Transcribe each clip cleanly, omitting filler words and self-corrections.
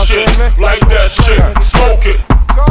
that shit, like that shit, smoke it.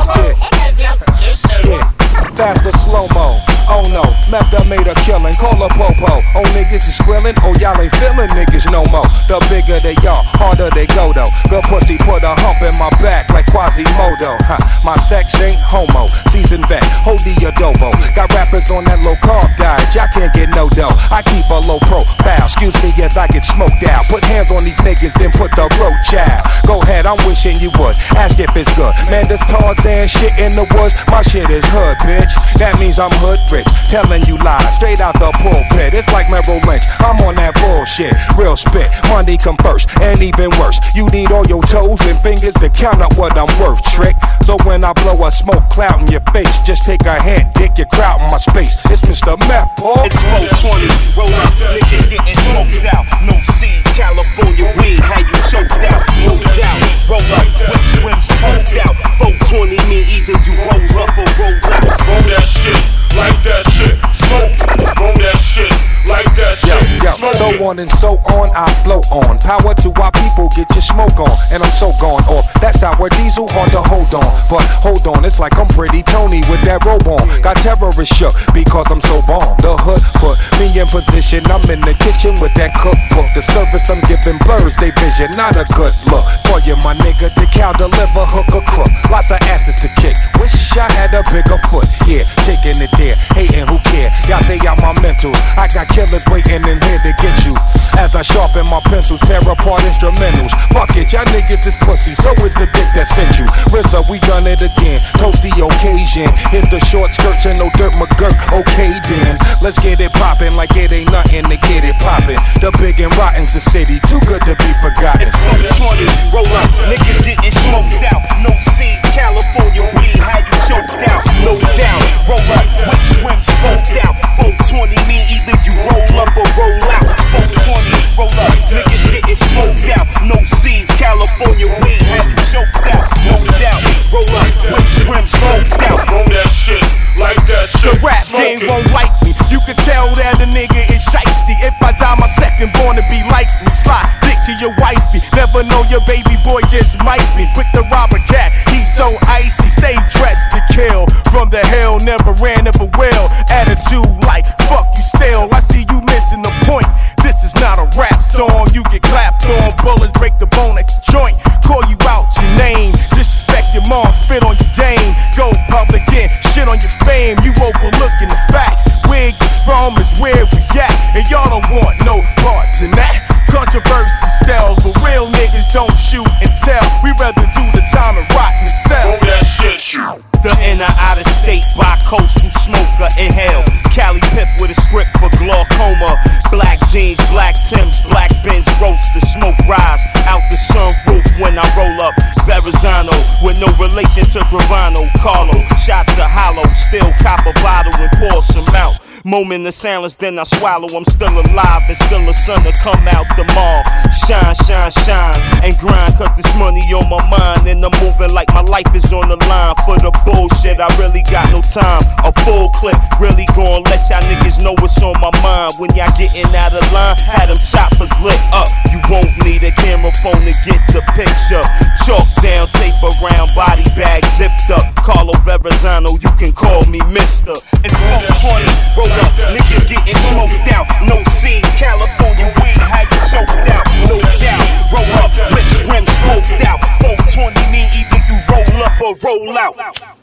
Faster slow-mo, oh no, Method made a killing, call a popo. Oh niggas is squilling, oh y'all ain't feeling niggas no more. The bigger they are, harder they go though. Good pussy put a hump in my back like Quasimodo. My sex ain't homo, seasoned vet, hold the adobo. Got rappers on that low carb diet, y'all can't get no dough. I keep a low profile, excuse me as I get smoked out. Put hands on these niggas, then put the roach out. Go ahead, I'm wishing you would, ask if it's good. Man, this Tarzan shit in the woods, my shit is hood, bitch. That means I'm hood rich, telling you lies, straight out the pulpit. It's like Merrill Lynch, I'm on that bullshit. Real spit, money come first, and even worse, you need all your toes and fingers to count up what I'm worth, trick. So when I blow a smoke cloud in your face, just take a hand, dick your crowd in my space. It's Mr. Meth, Paul. It's 420, roll up, niggas getting smoked out. No seeds, California weed, how you choked out, no doubt. Roll up, whip swims, smoked out. 420 mean either you roll up or roll out. Roll that shit, like that shit, smoke. Roll that shit, like that shit, smoke. So on and so on, I flow on. Power to our people, get your smoke on. And I'm so gone off. That's our diesel, hard to hold on. But hold on, it's like I'm Pretty Tony with that robe on. Got terrorists shook because I'm so bomb. The hood put me in position. I'm in the kitchen with that cookbook. The service I'm giving birds, they vision, not a good look. For you, my nigga, to cow deliver, hook or crook. Lots of asses to kick. Wish I had a bigger foot. Yeah, taking it there, hating who care. Y'all stay out my mental. I got killers waiting in here to get you. As I sharpen my pencils, tear apart instrumentals. Fuck it, y'all niggas is pussy, so is the dick that sent you. RZA, we done it again, toast the occasion. Here's the short skirts and no dirt McGurk, okay then. Let's get it poppin' like it ain't nothing to get it poppin'. The big and rotten's the city, too good to be forgotten. It's 420, roll up, niggas getting smoked out. No seeds, California weed, how you choked out, no doubt. Roll up, which swims, smoked out. 420 mean either you roll up or roll out. 420, roll up, niggas getting smoked out. No seeds, California weed, how you choked out, no doubt. Roll up, which swims, smoked out. Roll that shit, like that shit. The rap game won't like me. You can tell that a nigga is shiesty. If I die, my second born to be like me. Slide dick to your wifey. Never know your baby boy just might be. Quick to rob a cat, he's so icy. Stay dressed to kill. From the hell, never ran, never will. Attitude like fuck you still. I see you missing the point. This is not a rap song. You get clapped on, bullets break the bone at the joint. Call you out your name, disrespect your mom, spit on your dame. Go public and shit on your fame. You overlooking the fact where you from is where we at, and y'all don't want no parts in that. Controversy sells, but real niggas don't shoot and tell. We rather do the time and rot in the cell. Roll that shit, shoot. The inner out of state bi-coastal smoker inhale. Cali Pip with a script for glaucoma. Black jeans, black Timbs, black Benz roast. The smoke rise out the sunroof when I roll up. Verrazano with no relation to Gravano. Carlo, shots to hollow. Still cop a bottle and pour some out. Moment of silence, then I swallow. I'm still alive and still a son to come out the mall. Shine, shine, shine, and grind, cause this money on my mind. And I'm moving like my life is on the line. For the bullshit, I really got no time. A full clip, really gon' let y'all niggas know what's on my mind. When y'all getting out of line, had them choppers lit up. You won't need a camera phone to get the picture. Chalk down, tape around, body bag zipped up. Carlo Verrazano, you can call me Mister. It's 420, roll up, niggas getting smoked out. No seeds, California weed, how you choked out, no doubt. Roll up, rich rims smoked out. 420 mean either you roll up or roll out.